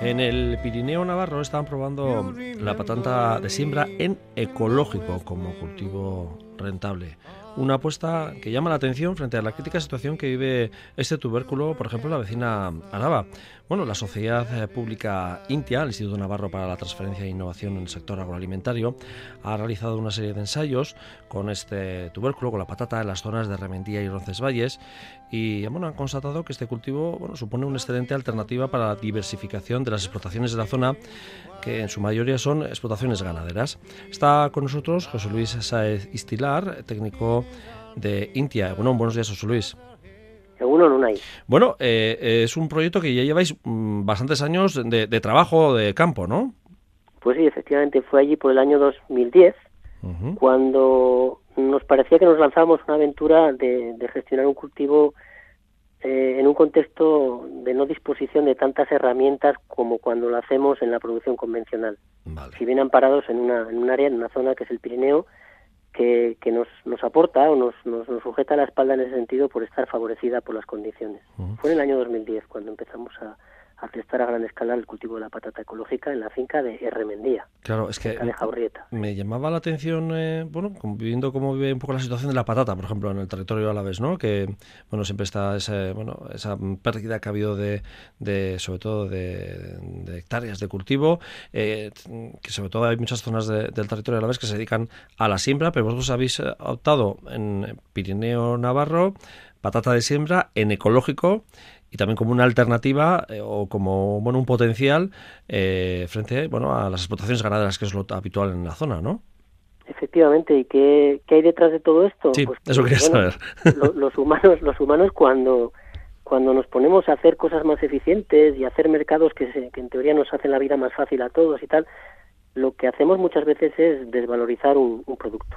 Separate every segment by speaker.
Speaker 1: En el Pirineo Navarro están probando la patata de siembra en ecológico como cultivo rentable. Una apuesta que llama la atención frente a la crítica situación que vive este tubérculo, por ejemplo, la vecina Araba. Bueno, la Sociedad Pública INTIA, el Instituto Navarro para la Transferencia e Innovación en el Sector Agroalimentario, ha realizado una serie de ensayos con este tubérculo, con la patata, en las zonas de Remendía y Roncesvalles, y bueno, han constatado que este cultivo supone una excelente alternativa para la diversificación de las explotaciones de la zona, que en su mayoría son explotaciones ganaderas. Está con nosotros José Luis Sáez Istilar, técnico de INTIA. Bueno, buenos días, José Luis. Bueno, es un proyecto que ya lleváis bastantes años de trabajo de campo, ¿no?
Speaker 2: Pues sí, efectivamente, fue allí por el año 2010, cuando nos parecía que nos lanzábamos una aventura de gestionar un cultivo en un contexto de no disposición de tantas herramientas como cuando lo hacemos en la producción convencional.
Speaker 1: Vale.
Speaker 2: Si bien amparados en un área, en una zona que es el Pirineo, que nos aporta o nos sujeta la espalda en ese sentido por estar favorecida por las condiciones. Fue en el año 2010 cuando empezamos a testar a gran escala el cultivo de la patata ecológica en la finca de Remendía.
Speaker 1: Claro, es que
Speaker 2: de Jaurrieta.
Speaker 1: Me llamaba la atención, viendo cómo vive un poco la situación de la patata, por ejemplo, en el territorio alavés, ¿no? Que, bueno, siempre está esa pérdida que ha habido sobre todo de hectáreas de cultivo, que sobre todo hay muchas zonas del territorio alavés que se dedican a la siembra, pero vosotros habéis optado en Pirineo Navarro patata de siembra en ecológico y también como una alternativa o como un potencial frente a las explotaciones ganaderas, que es lo habitual en la zona, ¿no?
Speaker 2: Efectivamente, ¿y qué hay detrás de todo esto?
Speaker 1: Sí,
Speaker 2: pues
Speaker 1: eso quería saber.
Speaker 2: Los humanos cuando nos ponemos a hacer cosas más eficientes y hacer mercados que en teoría nos hacen la vida más fácil a todos y tal, lo que hacemos muchas veces es desvalorizar un producto.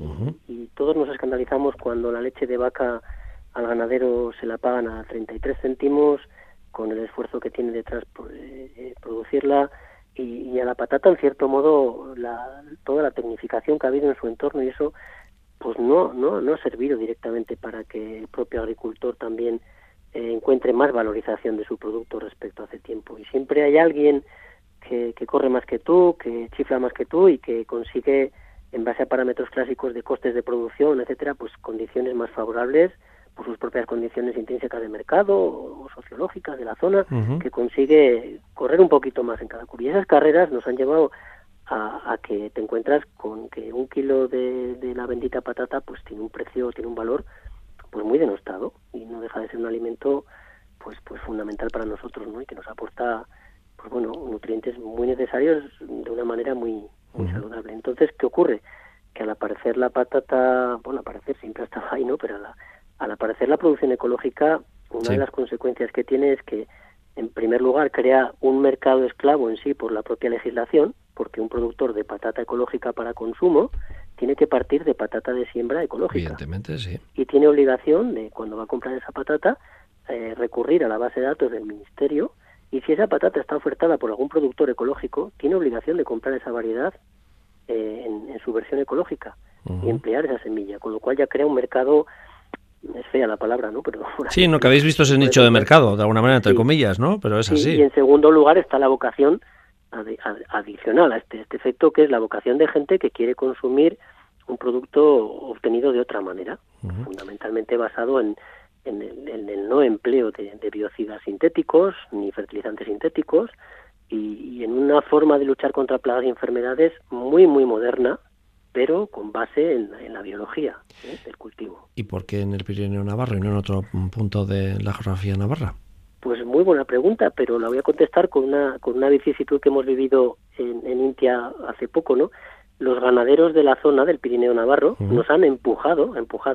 Speaker 2: Y todos nos escandalizamos cuando la leche de vaca al ganadero se la pagan a 33 céntimos con el esfuerzo que tiene detrás producirla, y a la patata, en cierto modo, toda la tecnificación que ha habido en su entorno, y eso pues no ha servido directamente para que el propio agricultor también encuentre más valorización de su producto respecto a hace tiempo. Y siempre hay alguien que corre más que tú, que chifla más que tú y que consigue, en base a parámetros clásicos de costes de producción, etcétera, pues condiciones más favorables por sus propias condiciones intrínsecas de mercado o sociológicas de la zona, que consigue correr un poquito más en cada curva. Y esas carreras nos han llevado a que te encuentras con que un kilo de la bendita patata pues tiene un precio, tiene un valor pues muy denostado, y no deja de ser un alimento pues fundamental para nosotros, ¿no? Y que nos aporta nutrientes muy necesarios de una manera muy saludable. Entonces, ¿qué ocurre? Que al aparecer la patata, siempre ha estado ahí, ¿no? Pero al aparecer la producción ecológica, una de las consecuencias que tiene es que, en primer lugar, crea un mercado esclavo en sí por la propia legislación, porque un productor de patata ecológica para consumo tiene que partir de patata de siembra ecológica.
Speaker 1: Evidentemente, sí.
Speaker 2: Y tiene obligación de, cuando va a comprar esa patata, recurrir a la base de datos del Ministerio, y si esa patata está ofertada por algún productor ecológico, tiene obligación de comprar esa variedad en su versión ecológica y emplear esa semilla, con lo cual ya crea un mercado. Es fea la palabra, ¿no? Pero
Speaker 1: sí, que habéis visto ese nicho de mercado, de alguna manera, entre comillas, ¿no? Pero es así.
Speaker 2: Y en segundo lugar está la vocación adicional a este efecto, que es la vocación de gente que quiere consumir un producto obtenido de otra manera, fundamentalmente basado en el no empleo de biocidas sintéticos ni fertilizantes sintéticos, y en una forma de luchar contra plagas y enfermedades muy, muy moderna, pero con base en la biología del cultivo.
Speaker 1: ¿Y por qué en el Pirineo Navarro y no en otro punto de la geografía navarra?
Speaker 2: Pues muy buena pregunta, pero la voy a contestar con una vicisitud que hemos vivido en INTIA hace poco, ¿no? Los ganaderos de la zona del Pirineo Navarro nos han empujado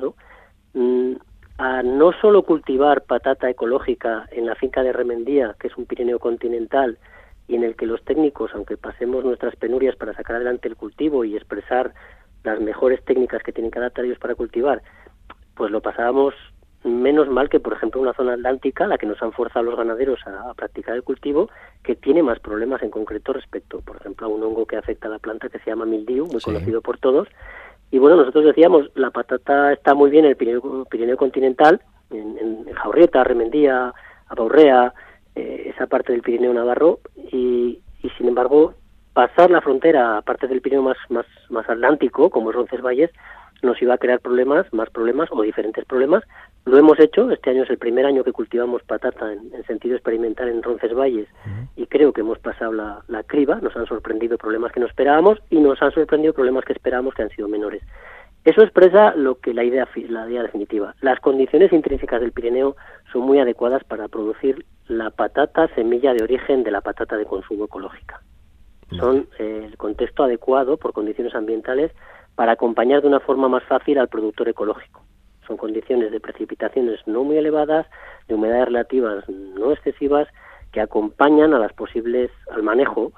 Speaker 2: a no solo cultivar patata ecológica en la finca de Remendía, que es un Pirineo continental, y en el que los técnicos, aunque pasemos nuestras penurias para sacar adelante el cultivo y expresar las mejores técnicas que tienen que adaptar ellos para cultivar, pues lo pasábamos menos mal que, por ejemplo, una zona atlántica, la que nos han forzado los ganaderos a practicar el cultivo, que tiene más problemas en concreto respecto, por ejemplo, a un hongo que afecta a la planta que se llama mildiu, muy conocido por todos. Y bueno, nosotros decíamos, la patata está muy bien en el Pirineo continental, en Jaurrieta, Remendía, Abaurrea, esa parte del Pirineo Navarro, y sin embargo pasar la frontera a partes del Pirineo más atlántico, como es Roncesvalles, nos iba a crear más problemas o diferentes problemas. Lo hemos hecho, este año es el primer año que cultivamos patata en sentido experimental en Roncesvalles y creo que hemos pasado la criba. Nos han sorprendido problemas que no esperábamos y nos han sorprendido problemas que esperábamos que han sido menores. Eso expresa lo que la idea definitiva. Las condiciones intrínsecas del Pirineo son muy adecuadas para producir la patata semilla de origen de la patata de consumo ecológica. Son el contexto adecuado por condiciones ambientales para acompañar de una forma más fácil al productor ecológico. Son condiciones de precipitaciones no muy elevadas, de humedades relativas no excesivas, que acompañan a las posibles al manejo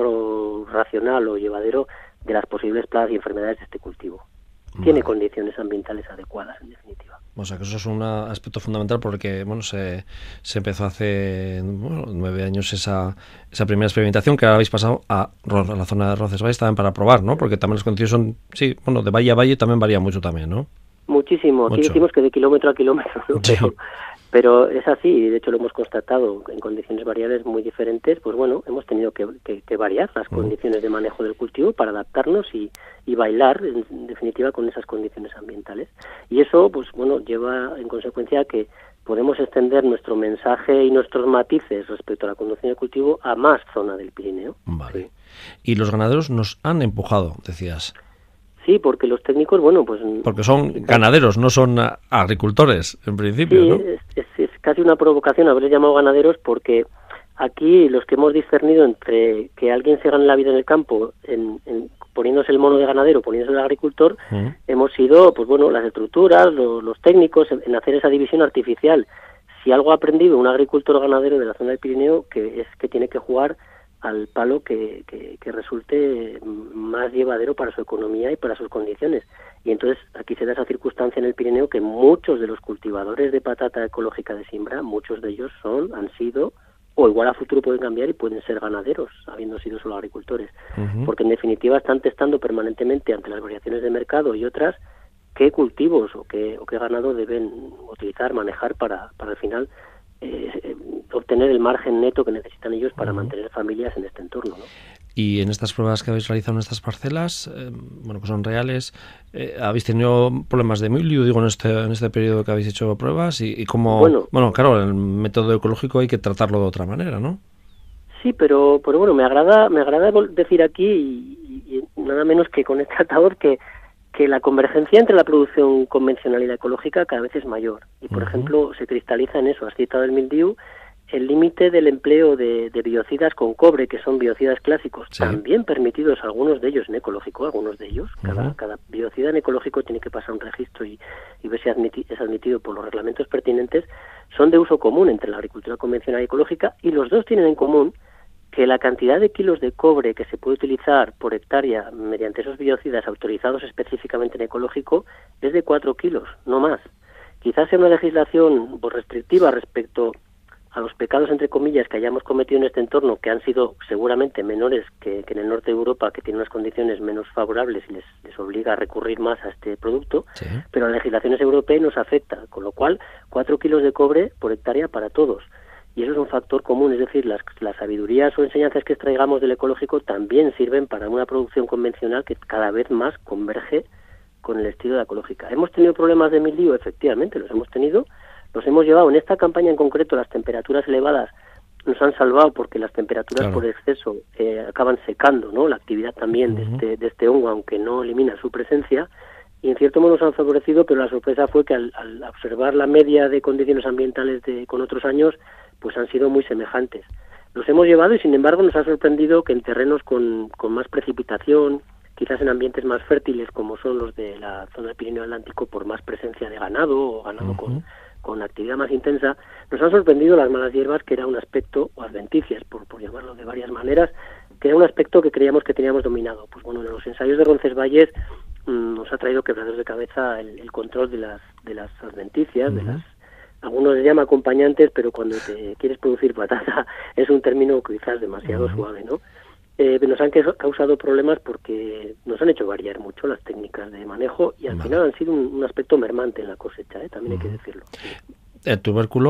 Speaker 2: racional o llevadero de las posibles plagas y enfermedades de este cultivo. Tiene condiciones ambientales adecuadas, en definitiva.
Speaker 1: O sea, que eso es un aspecto fundamental porque se empezó hace 9 años esa primera experimentación, que ahora habéis pasado a la zona de Roncesvalles también para probar, ¿no? Porque también las condiciones son, de valle a valle también varía mucho también, ¿no?
Speaker 2: Muchísimo. Aquí decimos que de kilómetro a kilómetro, ¿no? Sí. Pero es así, y de hecho lo hemos constatado en condiciones variables muy diferentes. Pues bueno, hemos tenido que variar las condiciones de manejo del cultivo para adaptarnos y bailar, en definitiva, con esas condiciones ambientales. Y eso, pues bueno, lleva en consecuencia a que podemos extender nuestro mensaje y nuestros matices respecto a la conducción del cultivo a más zona del Pirineo.
Speaker 1: Vale. Sí. Y los ganaderos nos han empujado, decías.
Speaker 2: Sí, porque los técnicos,
Speaker 1: porque son ganaderos, no son agricultores, en principio,
Speaker 2: sí,
Speaker 1: ¿no?
Speaker 2: Es casi una provocación haberles llamado ganaderos, porque aquí los que hemos discernido entre que alguien se gane la vida en el campo, poniéndose el mono de ganadero, poniéndose el agricultor, hemos sido, las estructuras, los técnicos, en hacer esa división artificial. Si algo ha aprendido un agricultor ganadero de la zona del Pirineo, es que tiene que jugar al palo que resulte más llevadero para su economía y para sus condiciones. Y entonces aquí se da esa circunstancia en el Pirineo que muchos de los cultivadores de patata ecológica de siembra, muchos de ellos han sido, o igual a futuro pueden cambiar y pueden ser ganaderos, habiendo sido solo agricultores. Porque en definitiva están testando permanentemente ante las variaciones de mercado y otras qué cultivos o qué ganado deben utilizar, manejar para al final obtener el margen neto que necesitan ellos para mantener familias en este entorno, ¿no?
Speaker 1: Y en estas pruebas que habéis realizado en estas parcelas, que son reales, ¿habéis tenido problemas de mildiu, en este periodo que habéis hecho pruebas? Y cómo, claro, el método ecológico hay que tratarlo de otra manera, ¿no?
Speaker 2: Sí, pero me agrada decir aquí, y nada menos que con este tratador, que la convergencia entre la producción convencional y la ecológica cada vez es mayor. Y, por ejemplo, se cristaliza en eso. Has citado el mildiu, el límite del empleo de biocidas con cobre, que son biocidas clásicos, también permitidos algunos de ellos en ecológico, Cada biocida en ecológico tiene que pasar un registro y ver si es admitido por los reglamentos pertinentes. Son de uso común entre la agricultura convencional y ecológica, y los dos tienen en común que la cantidad de kilos de cobre que se puede utilizar por hectárea mediante esos biocidas autorizados específicamente en ecológico es de 4 kilos, no más. Quizás sea una legislación restrictiva respecto a los pecados, entre comillas, que hayamos cometido en este entorno, que han sido seguramente menores que en el norte de Europa, que tiene unas condiciones menos favorables y les obliga a recurrir más a este producto, pero la legislación europea nos afecta, con lo cual 4 kilos de cobre por hectárea para todos. Y eso es un factor común, es decir, las sabidurías o enseñanzas que extraigamos del ecológico también sirven para una producción convencional que cada vez más converge con el estilo de la ecológica. ¿Hemos tenido problemas de mildiu? Efectivamente, los hemos tenido. Los hemos llevado en esta campaña en concreto. Las temperaturas elevadas nos han salvado porque las temperaturas por exceso acaban secando, ¿no?, la actividad también de este hongo, aunque no elimina su presencia. Y en cierto modo nos han favorecido, pero la sorpresa fue que al observar la media de condiciones ambientales con otros años, pues han sido muy semejantes. Los hemos llevado y sin embargo nos ha sorprendido que en terrenos con más precipitación, quizás en ambientes más fértiles como son los de la zona del Pirineo Atlántico, por más presencia de ganado o ganado con actividad más intensa, nos han sorprendido las malas hierbas, que era un aspecto, o adventicias, por llamarlo de varias maneras, que era un aspecto que creíamos que teníamos dominado. Pues bueno, en los ensayos de Roncesvalles nos ha traído quebraderos de cabeza el control de las adventicias, algunos les llama acompañantes, pero cuando te quieres producir patata es un término quizás demasiado suave, ¿no? Nos han causado problemas porque nos han hecho variar mucho las técnicas de manejo y al final han sido un aspecto mermante en la cosecha, también hay que decirlo.
Speaker 1: El tubérculo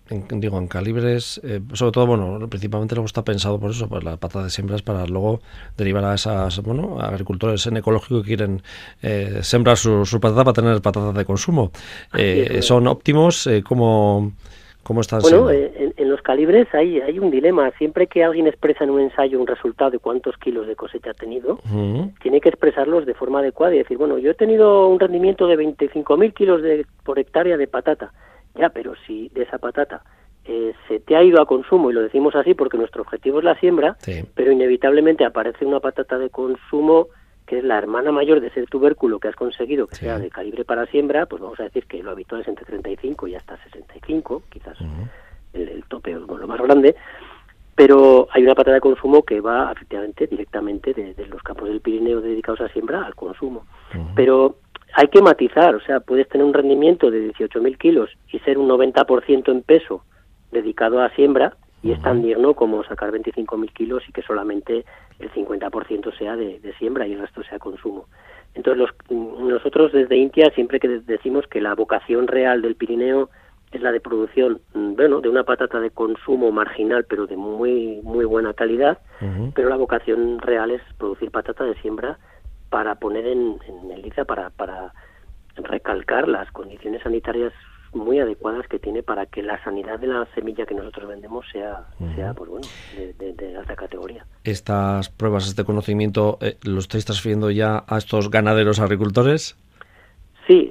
Speaker 1: en calibres, sobre todo, bueno, principalmente luego está pensado por eso, pues la patata de siembra es para luego derivar a esas, bueno, agricultores en ecológico que quieren sembrar su patata para tener patatas de consumo. ¿Son óptimos? ¿Cómo están
Speaker 2: Bueno,
Speaker 1: siendo?
Speaker 2: en los calibres hay un dilema. Siempre que alguien expresa en un ensayo un resultado de cuántos kilos de cosecha ha tenido, tiene que expresarlos de forma adecuada y decir, bueno, yo he tenido un rendimiento de 25.000 kilos por hectárea de patata. Ya, pero si de esa patata se te ha ido a consumo, y lo decimos así porque nuestro objetivo es la siembra,
Speaker 1: Sí.
Speaker 2: pero inevitablemente aparece una patata de consumo que es la hermana mayor de ese tubérculo que has conseguido que sea de calibre para siembra, pues vamos a decir que lo habitual es entre 35 y hasta 65, quizás el tope o lo más grande, pero hay una patata de consumo que va efectivamente directamente de los campos del Pirineo dedicados a siembra al consumo. Pero hay que matizar, o sea, puedes tener un rendimiento de 18.000 kilos y ser un 90% en peso dedicado a siembra, y es tan digno como sacar 25.000 kilos y que solamente el 50% sea de siembra y el resto sea consumo. Entonces nosotros desde INTIA siempre que decimos que la vocación real del Pirineo es la de producción, bueno, de una patata de consumo marginal pero de muy muy buena calidad, pero la vocación real es producir patata de siembra para poner en liza, para recalcar las condiciones sanitarias muy adecuadas que tiene para que la sanidad de la semilla que nosotros vendemos sea pues bueno, de alta categoría.
Speaker 1: Estas pruebas, este conocimiento, ¿lo estáis transfiriendo ya a estos ganaderos agricultores?
Speaker 2: Sí,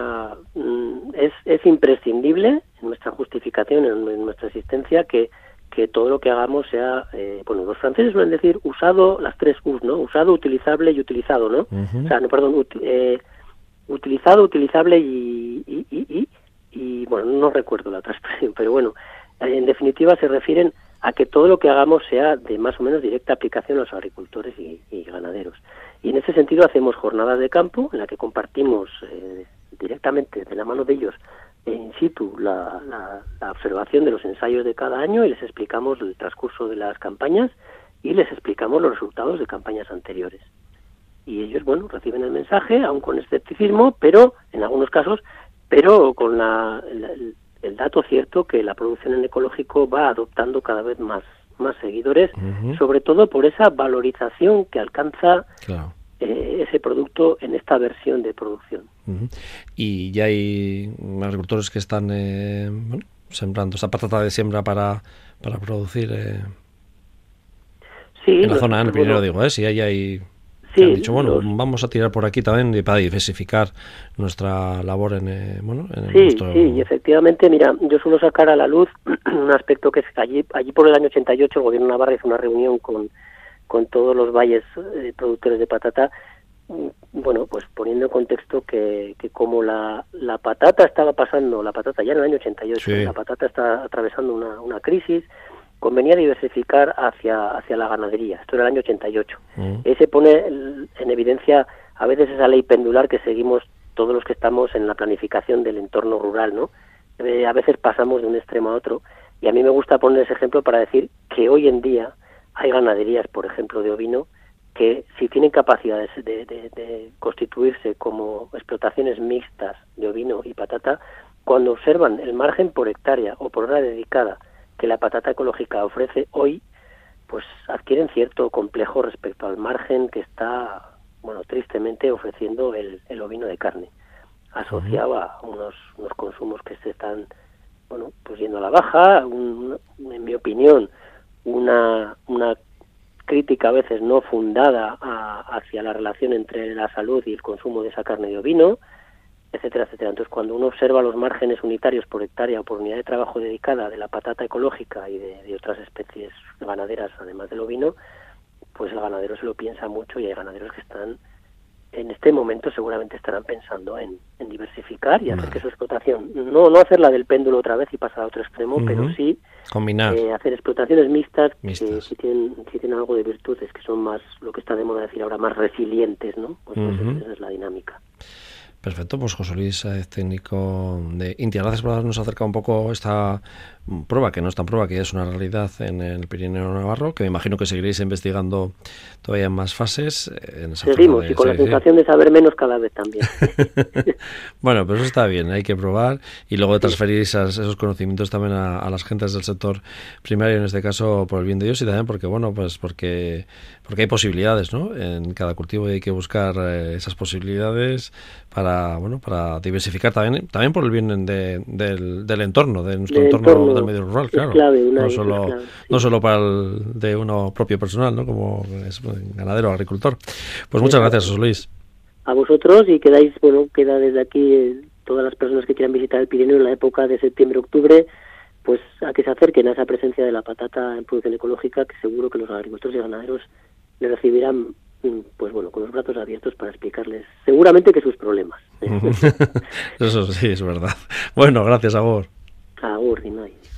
Speaker 2: es imprescindible en nuestra justificación, en nuestra existencia, que todo lo que hagamos sea, bueno, los franceses suelen decir usado, las 3 U's, ¿no? Usado, utilizable y utilizado, ¿no? O sea, no, perdón, utilizado, utilizable y bueno, no recuerdo la otra expresión, pero bueno, en definitiva se refieren a que todo lo que hagamos sea de más o menos directa aplicación a los agricultores y ganaderos. Y en ese sentido hacemos jornadas de campo en la que compartimos directamente de la mano de ellos in situ la observación de los ensayos de cada año, y les explicamos el transcurso de las campañas y les explicamos los resultados de campañas anteriores. Y ellos, bueno, reciben el mensaje, aún con escepticismo, pero en algunos casos, pero con el dato cierto que la producción en ecológico va adoptando cada vez más seguidores, sobre todo por esa valorización que alcanza ese producto en esta versión de producción.
Speaker 1: Y ya hay agricultores que están bueno, sembrando esta patata de siembra para producir
Speaker 2: sí,
Speaker 1: en la zona, en el Pirineo,
Speaker 2: bueno,
Speaker 1: digo, si hay...
Speaker 2: Sí,
Speaker 1: han dicho, bueno, vamos a tirar por aquí también para diversificar nuestra labor en nuestro...
Speaker 2: Sí, y efectivamente, mira, yo suelo sacar a la luz un aspecto que es que allí por el año 88 el gobierno de Navarra hizo una reunión con todos los valles productores de patata, bueno, pues poniendo en contexto que como la patata estaba pasando, la patata ya en el año 88, la patata está atravesando una crisis, convenía diversificar hacia la ganadería. Esto era el año 88. Se pone en evidencia a veces esa ley pendular que seguimos todos los que estamos en la planificación del entorno rural, ¿no? A veces pasamos de un extremo a otro, y a mí me gusta poner ese ejemplo para decir que hoy en día hay ganaderías, por ejemplo, de ovino, que si tienen capacidades de constituirse como explotaciones mixtas de ovino y patata, cuando observan el margen por hectárea o por hora dedicada que la patata ecológica ofrece hoy, pues adquieren cierto complejo respecto al margen que está, bueno, tristemente ofreciendo el ovino de carne, asociado a unos consumos que se están, bueno, pues yendo a la baja, en mi opinión, una crítica a veces no fundada hacia la relación entre la salud y el consumo de esa carne de ovino, etcétera, etcétera. Entonces, cuando uno observa los márgenes unitarios por hectárea o por unidad de trabajo dedicada de la patata ecológica y de otras especies ganaderas, además del ovino, pues el ganadero se lo piensa mucho, y hay ganaderos que están, en este momento seguramente estarán pensando en diversificar y hacer que su explotación, no hacerla del péndulo otra vez y pasar a otro extremo, pero sí
Speaker 1: combinar,
Speaker 2: hacer explotaciones mixtas. Que si tienen algo de virtudes, que son más, lo que está de moda decir ahora, más resilientes, ¿no? Pues esa es la dinámica.
Speaker 1: Perfecto, pues José Luis, técnico de INTIA, gracias por habernos acercado un poco esta prueba, que no es tan prueba, que ya es una realidad en el Pirineo Navarro, que me imagino que seguiréis investigando todavía en más fases. En esa
Speaker 2: Seguimos, y con la sensación de saber menos cada vez también.
Speaker 1: Bueno, pero eso está bien, hay que probar y luego transferir esos conocimientos también a las gentes del sector primario, en este caso por el bien de ellos, y también porque, bueno, pues porque hay posibilidades, ¿no? En cada cultivo hay que buscar esas posibilidades para diversificar también por el bien del entorno, de nuestro entorno del medio rural, claro.
Speaker 2: Clave,
Speaker 1: no solo para el de uno propio personal, ¿no? Como es ganadero o agricultor. Pues muchas gracias, José Luis.
Speaker 2: A vosotros, y queda desde aquí todas las personas que quieran visitar el Pirineo en la época de septiembre-octubre, pues a que se acerquen a esa presencia de la patata en producción ecológica, que seguro que los agricultores y ganaderos le recibirán con los brazos abiertos para explicarles seguramente que sus problemas.
Speaker 1: Eso sí, es verdad. Bueno, gracias, Agur.
Speaker 2: Agur, Dinay.